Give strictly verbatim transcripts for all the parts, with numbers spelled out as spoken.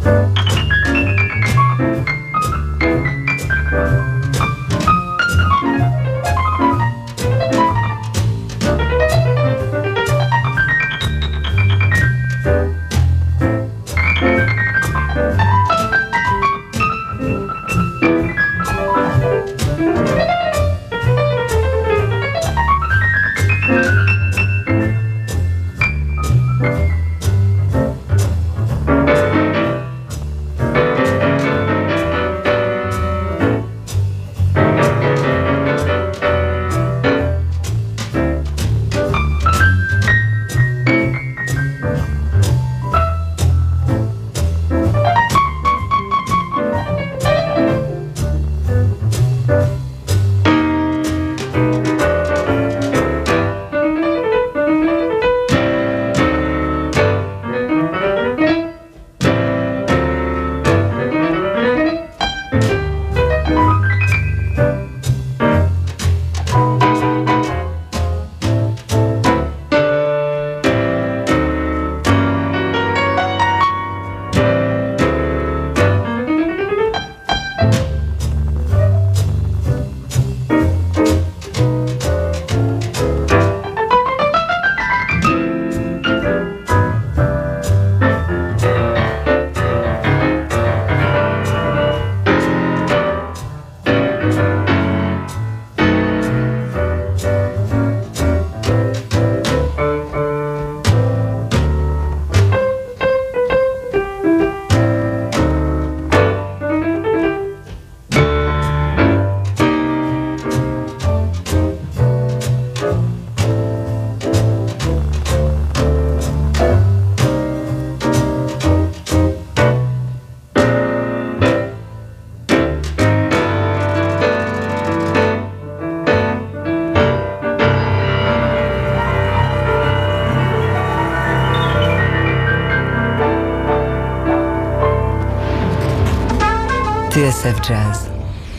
T S F Jazz,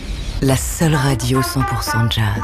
la seule radio cent pour cent jazz.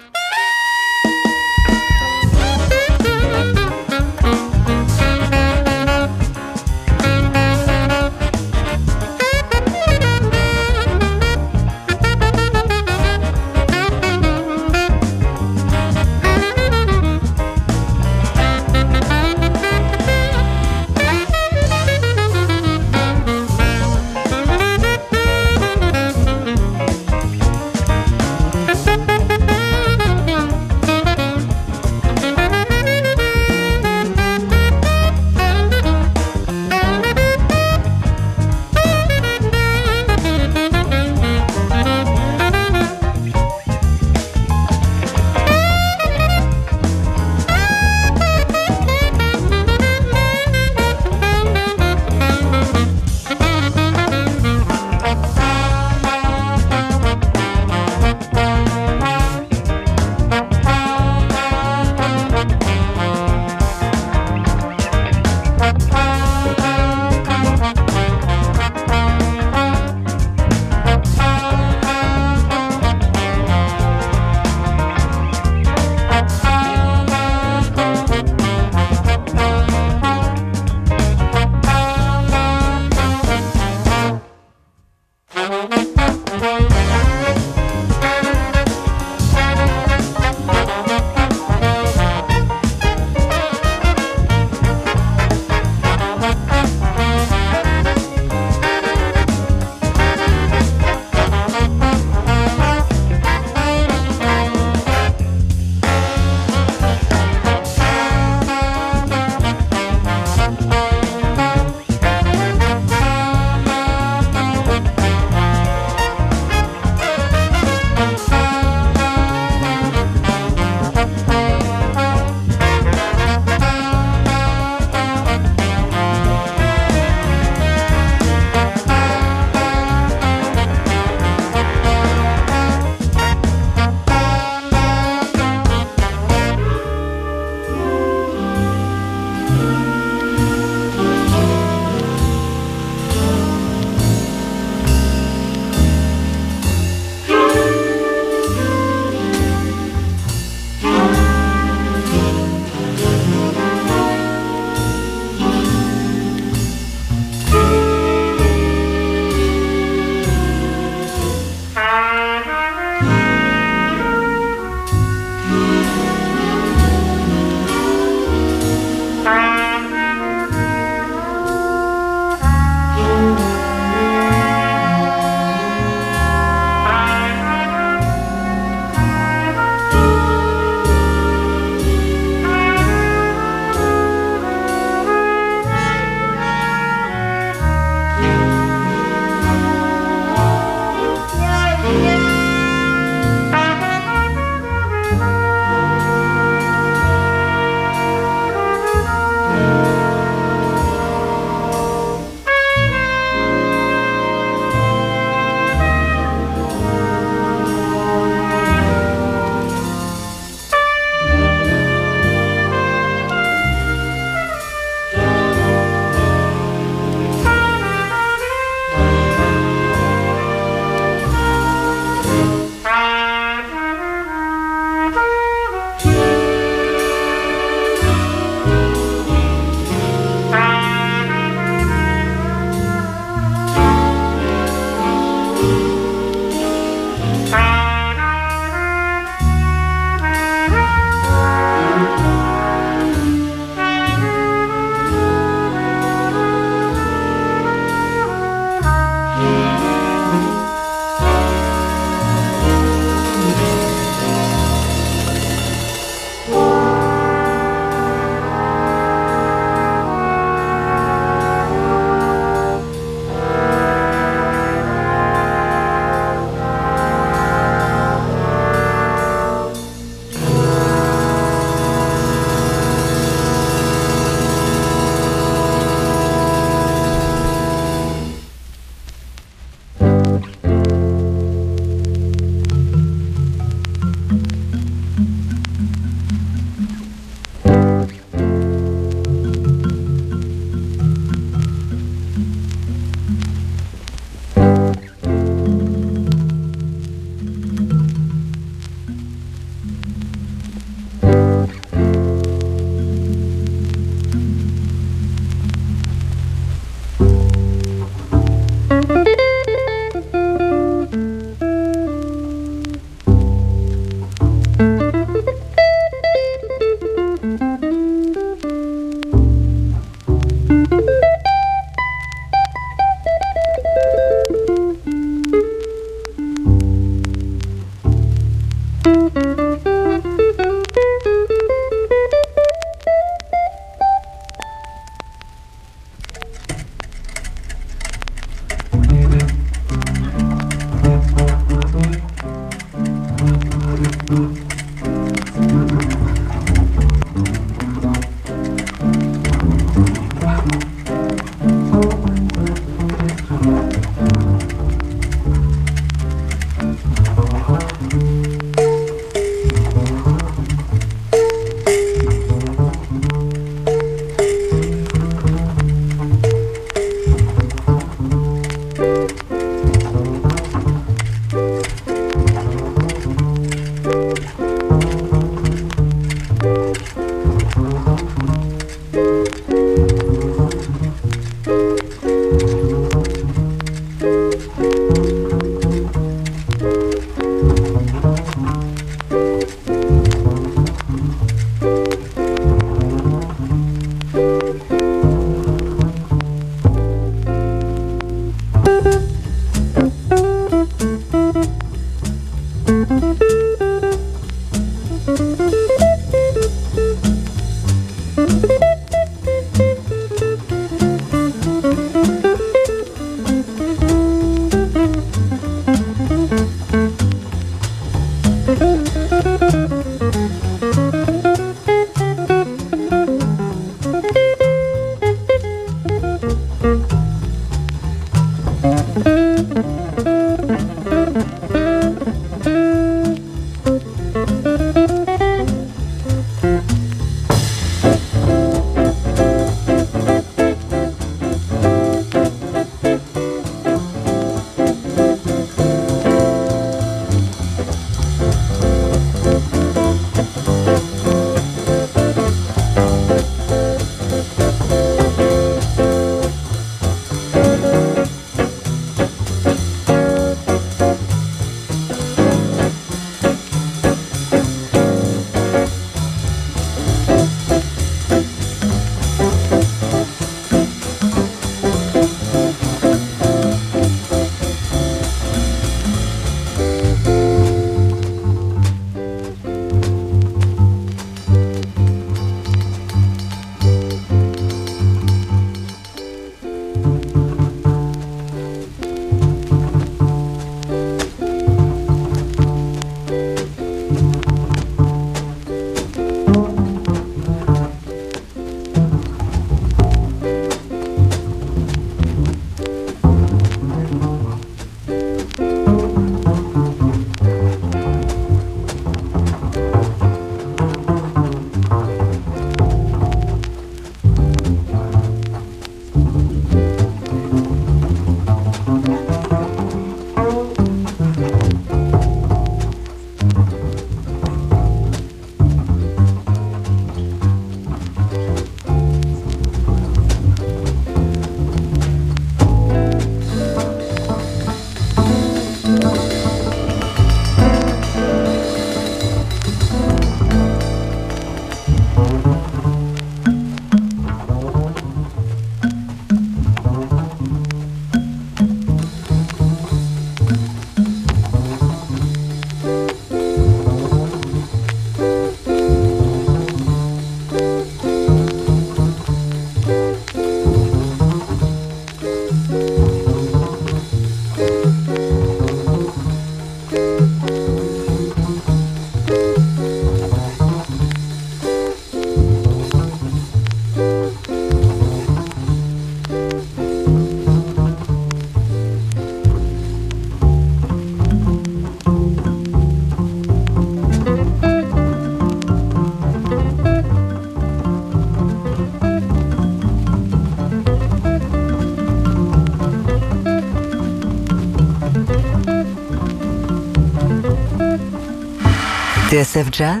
T S F Jazz,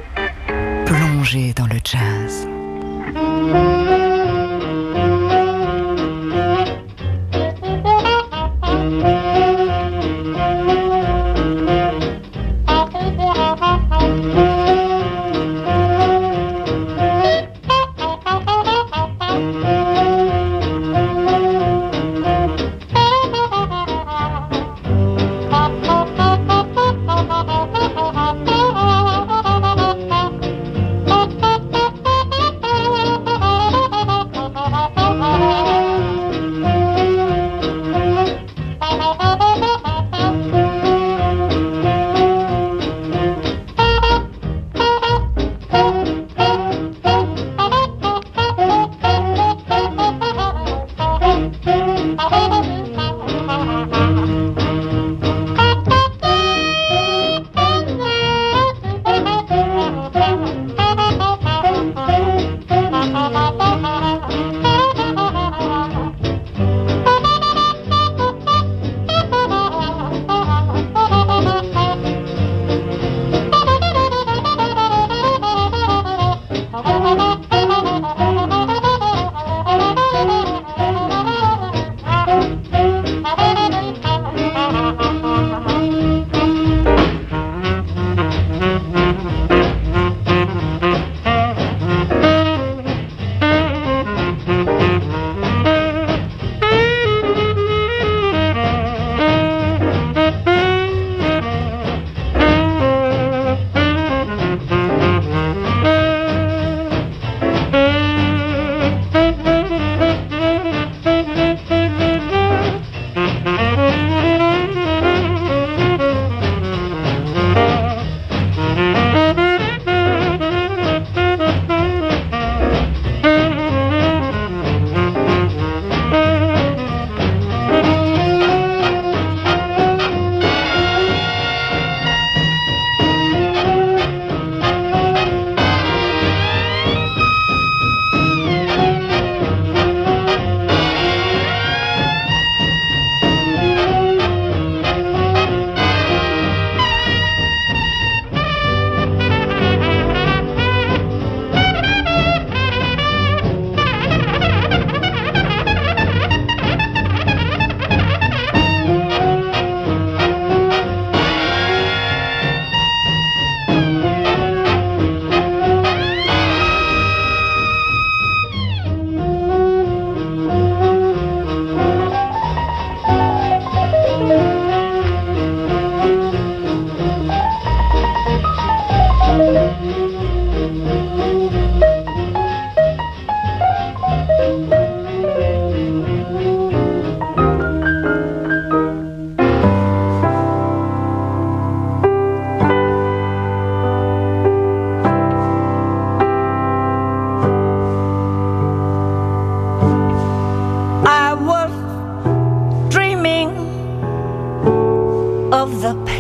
plongé dans le jazz.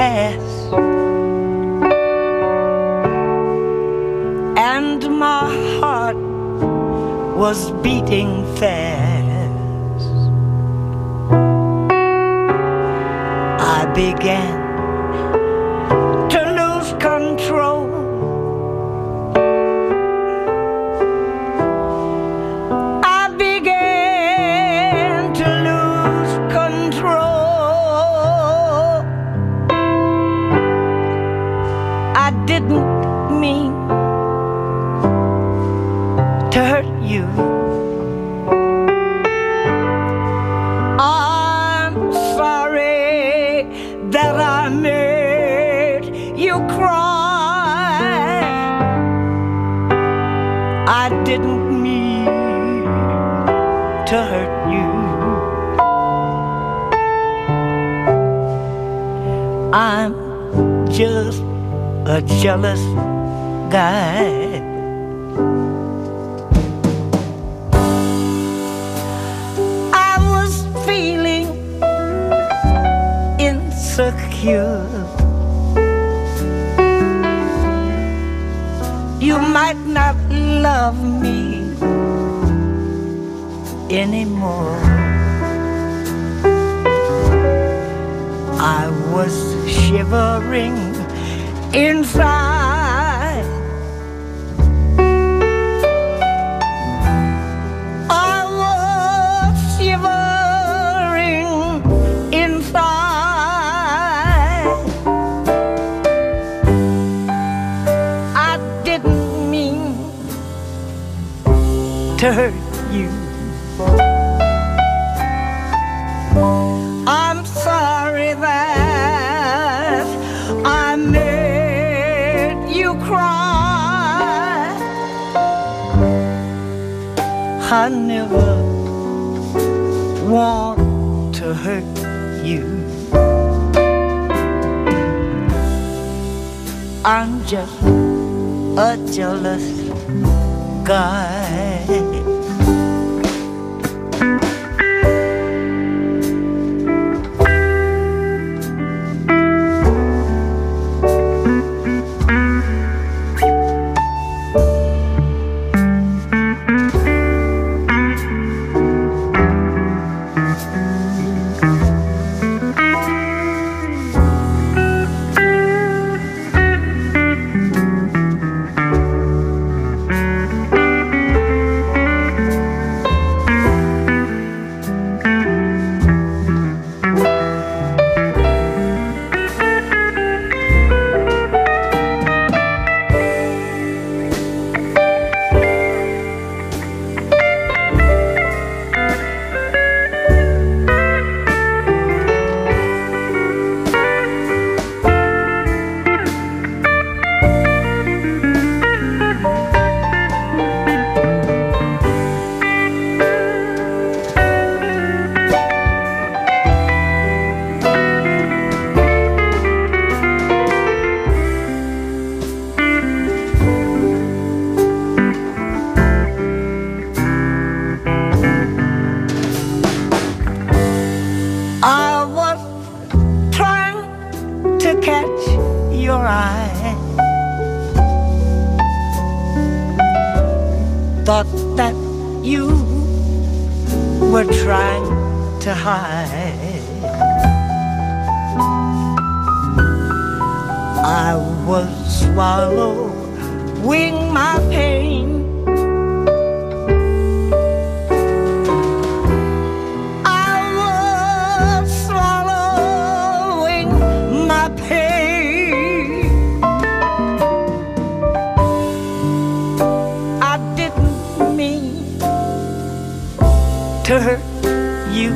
pass, and my heart was beating fast. I began to lose control. I began to lose control. I didn't mean to hurt you. I'm sorry that I made you cry. I didn't mean to hurt you. I'm just a jealous guy. I was feeling insecure. You might not love me anymore. I was shivering inside. I was shivering inside. I didn't mean to hurt you. I'm sorry that I made you cry. I never want to hurt you. I'm just a jealous guy. Thought that you were trying to hide. I was swallowing my pain. I was swallowing my pain. I didn't mean to hurt you.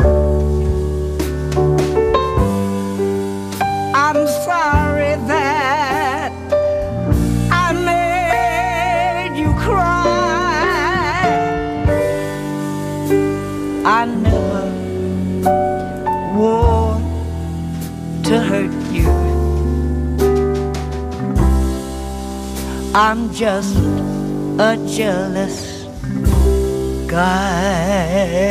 I'm sorry that I made you cry. I never want to hurt you. I'm just a jealous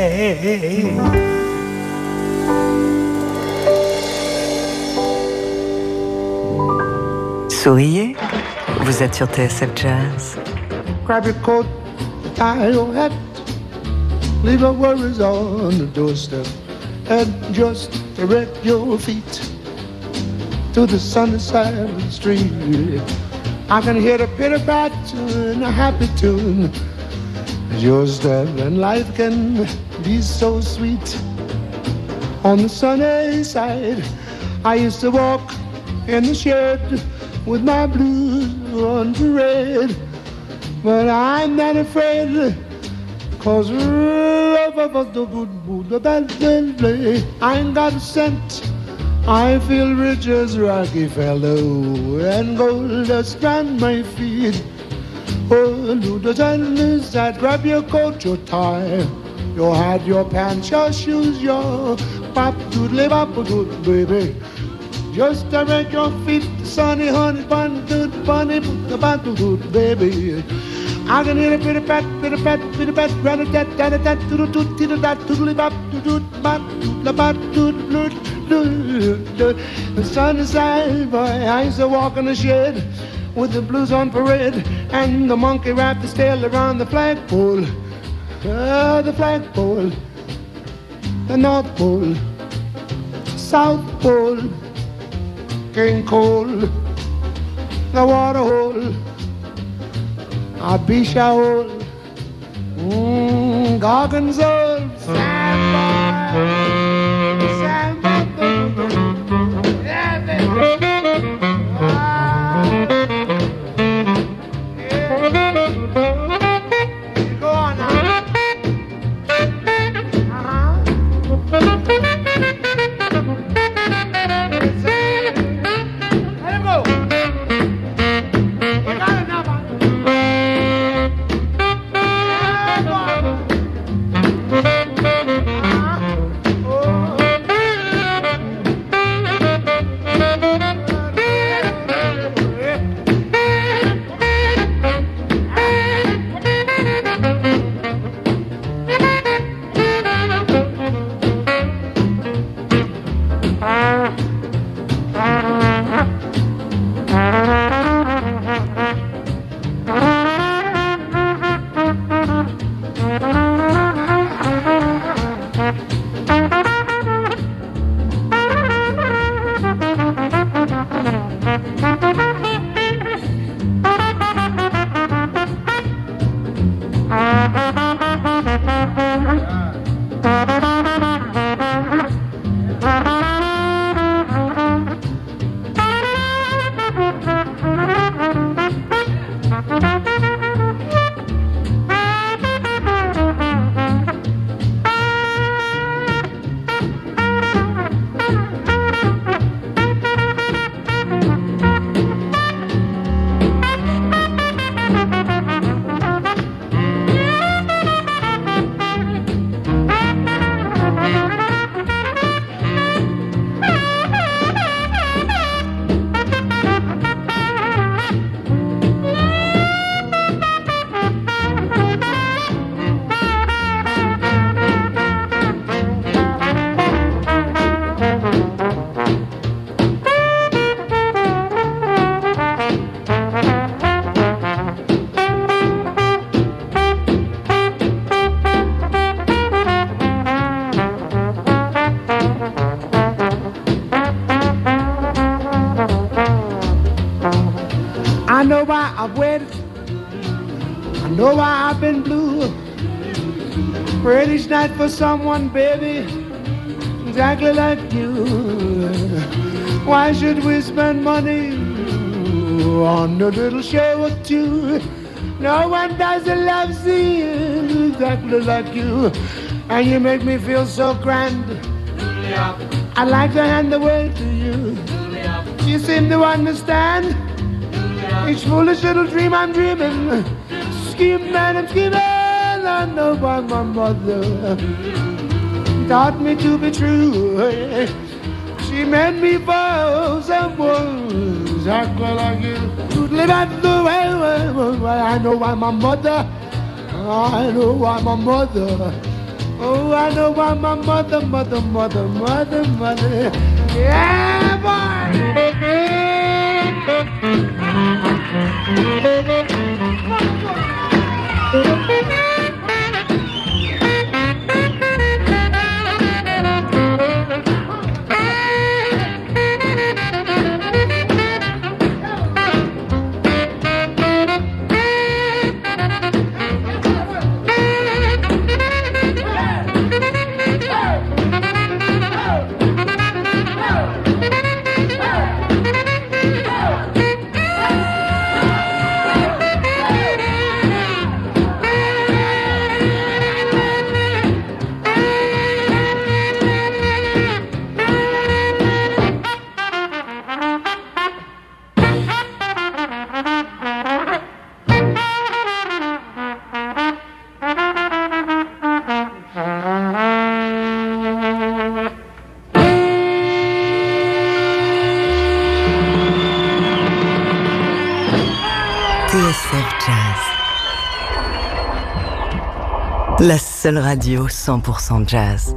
guy. Souriez, vous êtes sur T S F Jazz. Grab your coat, tie your hat, leave your worries on the doorstep, and just direct your feet to the sunny side of the street. I can hear the pitter-pat and a happy tune as your step, and life can be so sweet. On the sunny side, I used to walk in the shed with my blues on parade, but I'm not afraid, 'cause I ain't got a cent. I feel rich as Rockefeller, and gold dust around my feet. Oh, do the sunny side, grab your coat, your tie, your hat, your pants, your shoes, your pop doodly bop doodle, baby. Just direct your feet, sunny honey bun, dood bunny, put the bottle dood, baby. I can hear a bit of pat, bit of pat, bit of pat, rat a tat, tat a tat, doodle doot, tiddle dat, doodly bop, dood, bop, doodle bop, dood, dood, dood, dood. The sun is high, boy, I used to walk in the shed with the blues on parade, and the monkey wrapped his tail around the flagpole. Uh, the flagpole, the North Pole, South Pole, King Cole, the water hole, a Bisha hole, mmm, Gorgonzola, Sandbar, Sandbar, yeah, baby. Ah, yeah. Go on now. I know why I've waited, I know why I've been blue. Prayed each night for someone, baby, exactly like you. Why should we spend money on a little show or two? No one does a love scene exactly like you, and you make me feel so grand. I'd like to hand the word to you. You seem to understand each foolish little dream I'm dreaming. Scheme, man, I'm scheming. I know why my mother taught me to be true. She made me for someone exactly like you. Live out the way. I know why my mother. I know why my mother. Oh, I know why my mother, mother, mother, mother, mother. Yeah, boy. T S F Jazz. La seule radio cent pour cent jazz.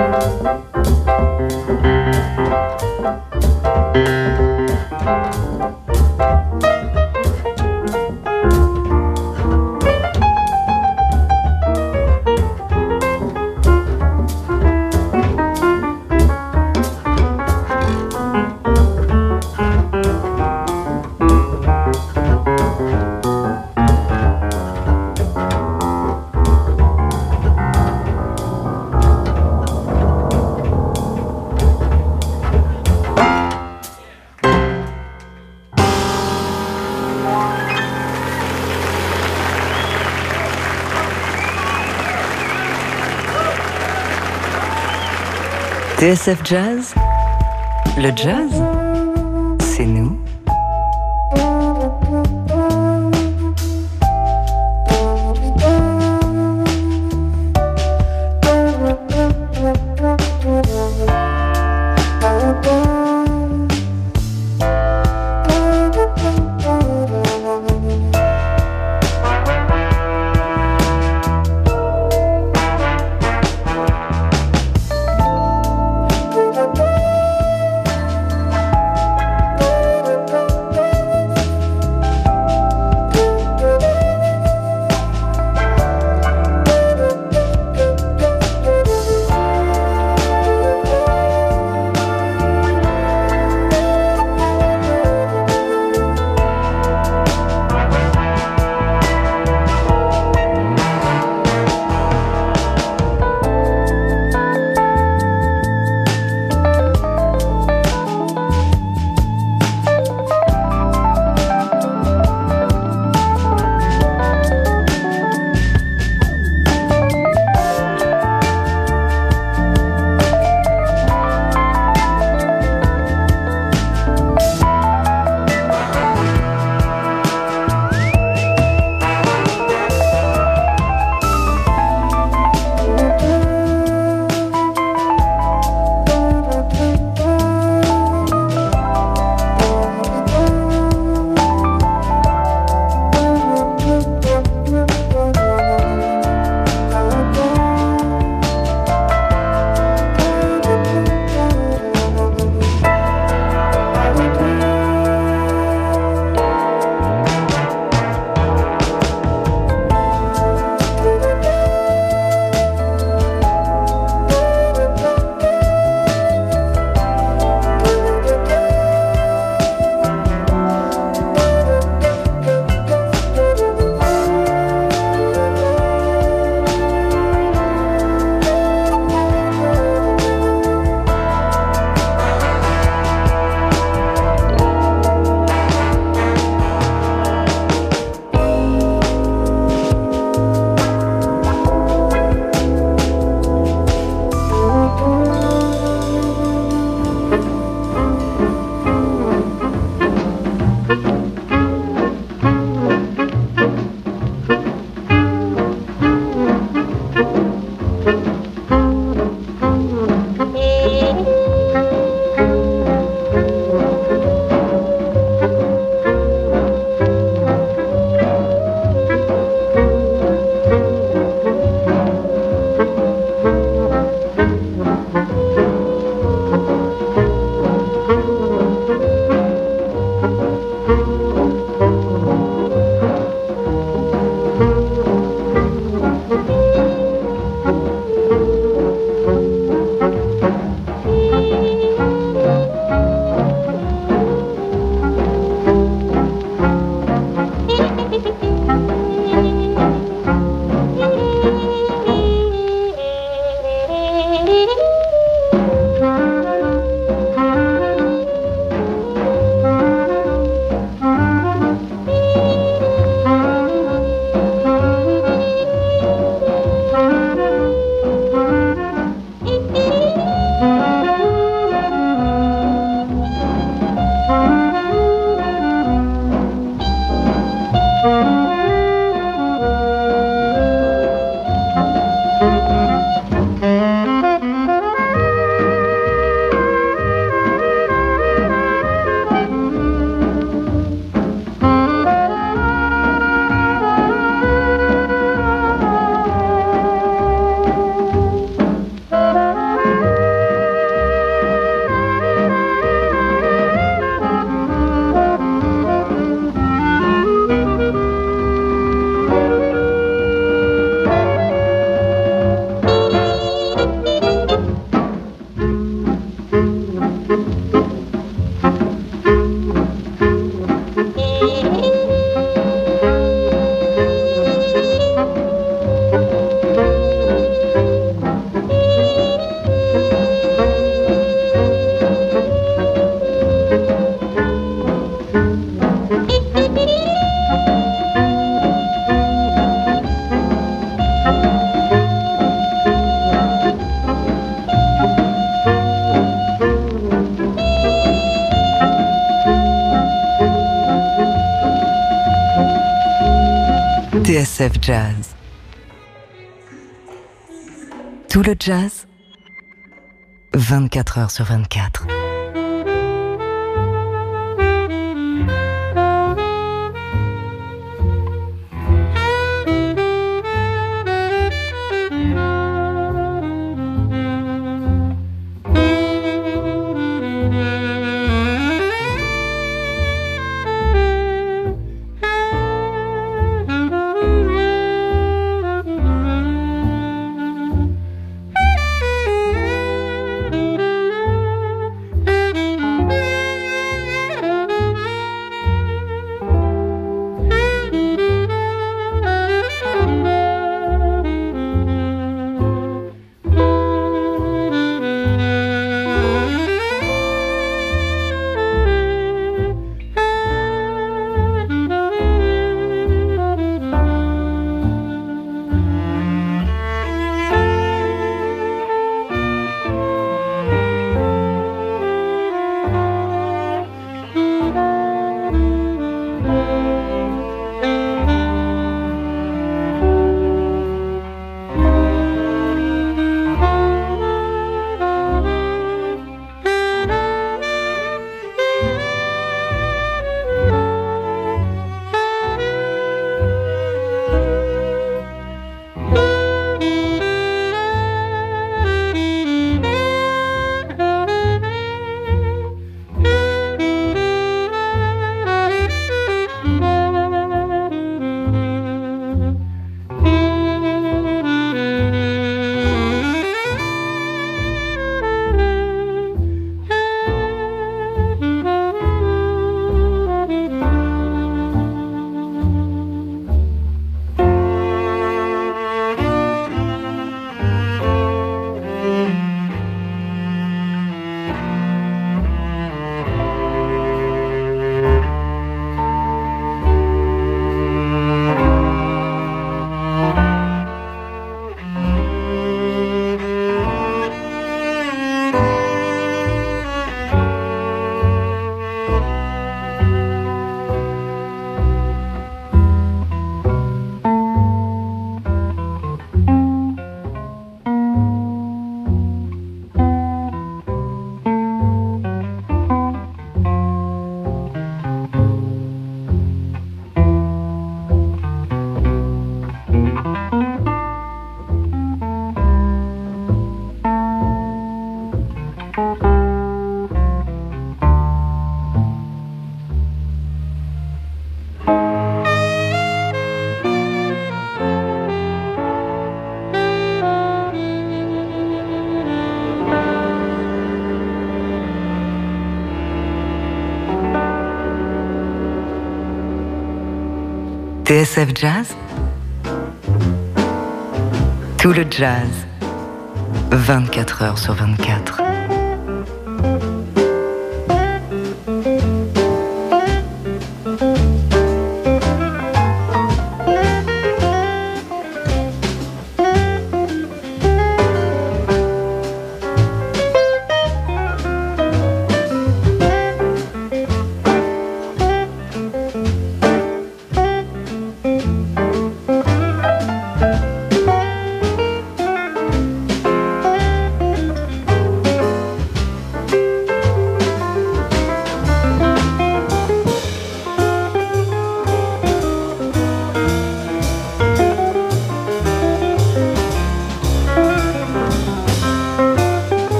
T S F Jazz, le jazz, c'est nous. S F Jazz. Tout le jazz, vingt-quatre heures sur vingt-quatre. T S F Jazz, tout le jazz, vingt-quatre heures sur vingt-quatre.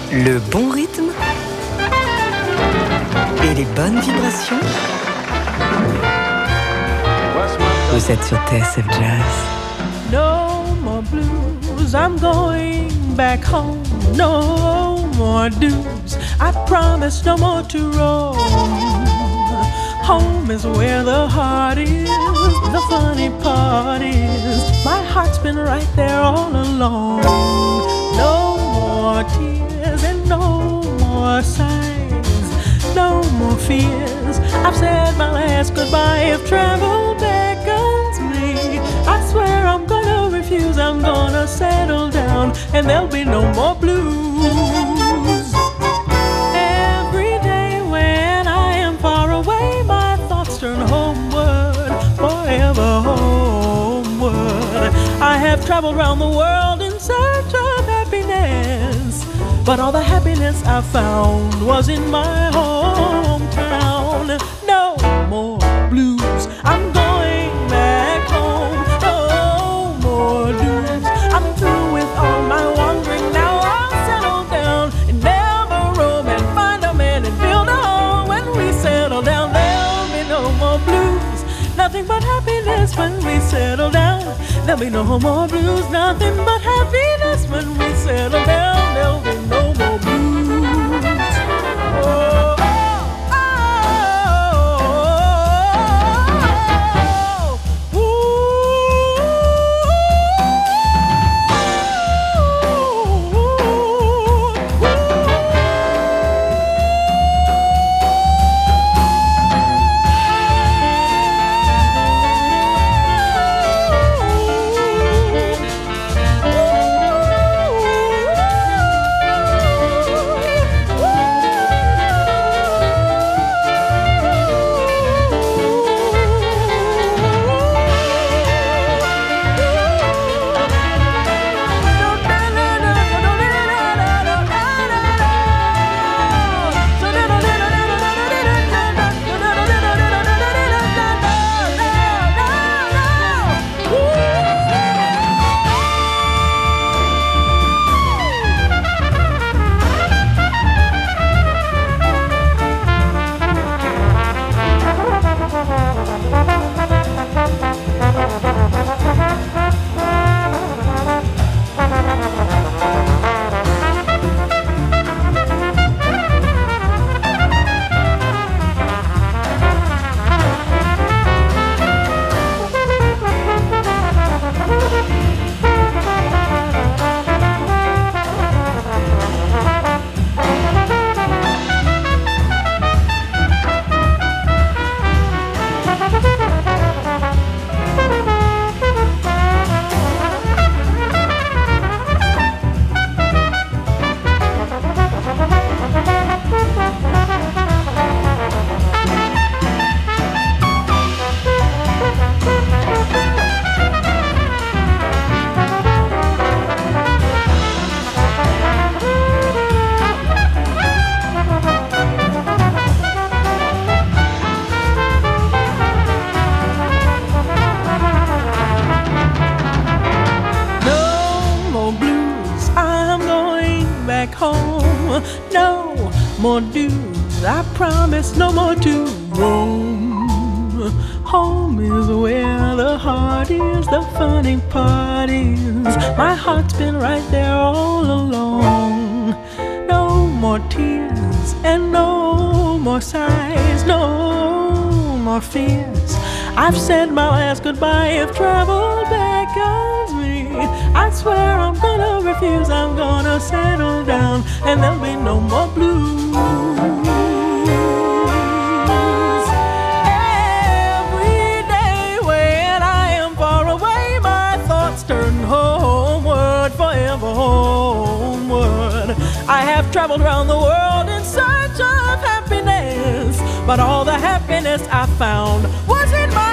Le bon rythme et les bonnes vibrations. Vous êtes sur T S F Jazz. No more blues, I'm going back home. No more dues, I promise no more to roam. Home is where the heart is, the funny part is my heart's been right there all along. No more tears and no more sighs, no more fears. I've said my last goodbye if travel beckons me. I swear I'm gonna refuse, I'm gonna settle down and there'll be no more blues. Every day when I am far away, my thoughts turn homeward, forever homeward. I have traveled round the world in search of happiness, but all the happiness I found was in my hometown. No more blues, I'm going back home. No more dues, I'm through with all my wandering. Now I'll settle down and never roam and find a man and build a home. When we settle down, there'll be no more blues, nothing but happiness when we settle down. There'll be no more blues, nothing but happiness when we settle down. There'll be no more blues. Oh, oh, oh, oh, home. No more dues, I promise no more to roam. Home is where the heart is, the funny part is my heart's been right there all along. No more tears and no more sighs, no more fears. I've said my last goodbye if travel beckons me. I swear I'm gonna refuse, I'm gonna settle down and there'll be no more blues. Every day when I am far away, my thoughts turn homeward, forever homeward. I have traveled around the world in search of happiness, but all the happiness I found was in my